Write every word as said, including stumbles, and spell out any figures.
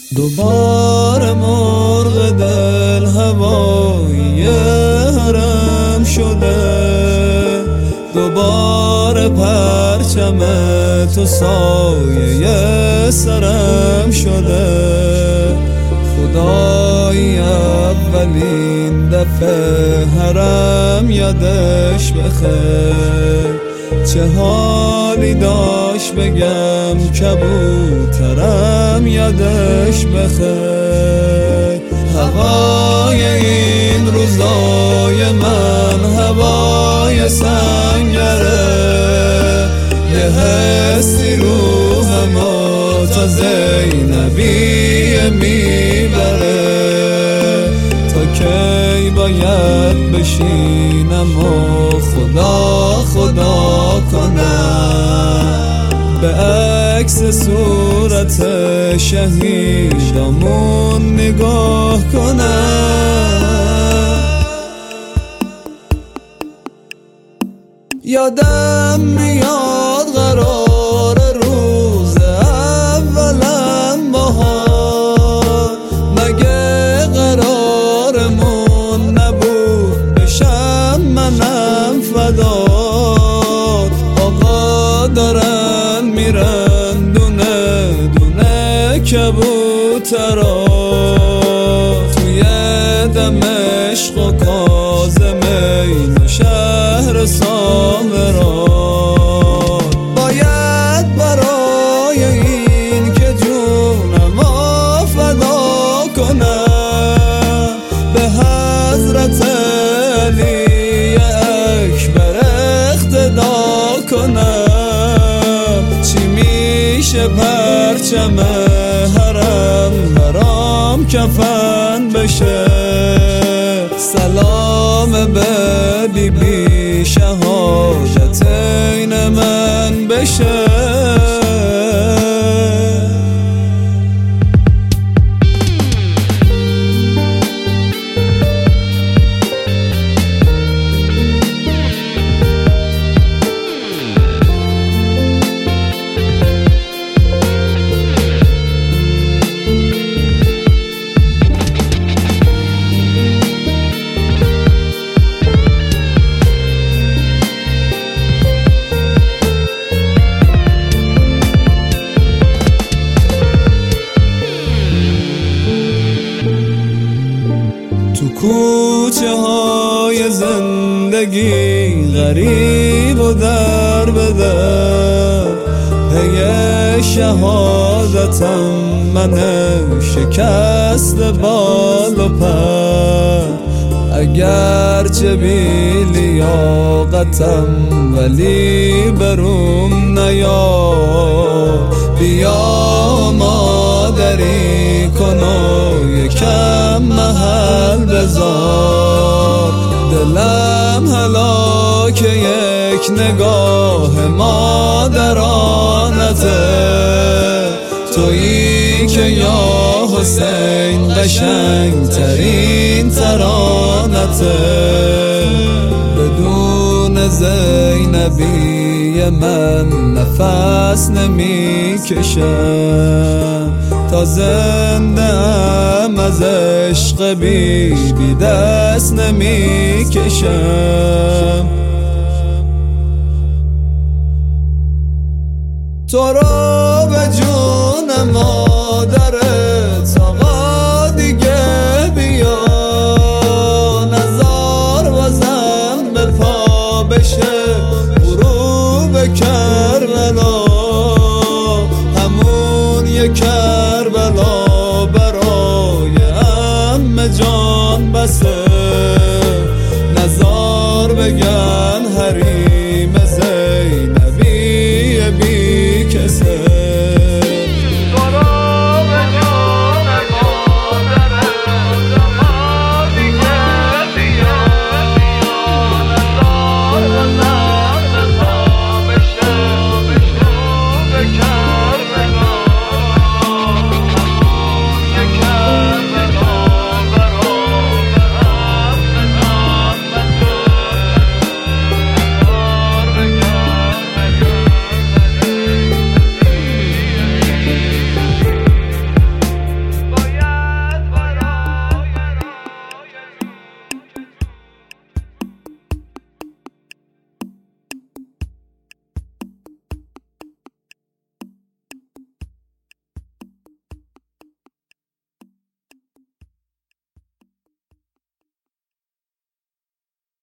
دوباره مرغ دل هوایی حرم شده، دوباره پرچم تو سایه سرم شده. خدای اولین دفعه حرم یادش بخیر، چه حالی داشت بگم کبوترم یادش بخیر. هوای این روزای من هوای سنگره، یه حسی روحمو تا زینبی میبره. تا کی باید بشینم و خدا خدا کنم، به عکس صورت شهیدامون نگاه کنم. یادم میاد قرار روز اولم باها، مگه قرارمون نبود بشم منم فدات. آقا دارن میرن دونه دونه کبوترا، توی دمشق و کاظمین و شهر سامرا. باید برای این که جونمو فدا کنم، به حضرت علی اکبر اقتدا کنم. چی میشه پرچم حرم برام کفن بشه، سلام به بی بی شهادتین من بشه. تو کوچه های زندگی غریب و در به در، پی شهادتم من شکست بال و پر. اگرچه بی لیاقتم ولی بروم نیاد، بیا مادری کن و یکم محل بذار. دلم هلاک یک نگاه مادرانته، تویی که یا حسین قشنگ ترین ترانته. بدون زینبی من نفس نمی کشم، تا زنده ام از عشق بی بی دست نمی کشم. تو رو به جون مادرت آقا دیگه بیا، نزار بازم به پا بشه غروب کربلا. همون یک کربلا برای عمه جان بسه، نزار بگم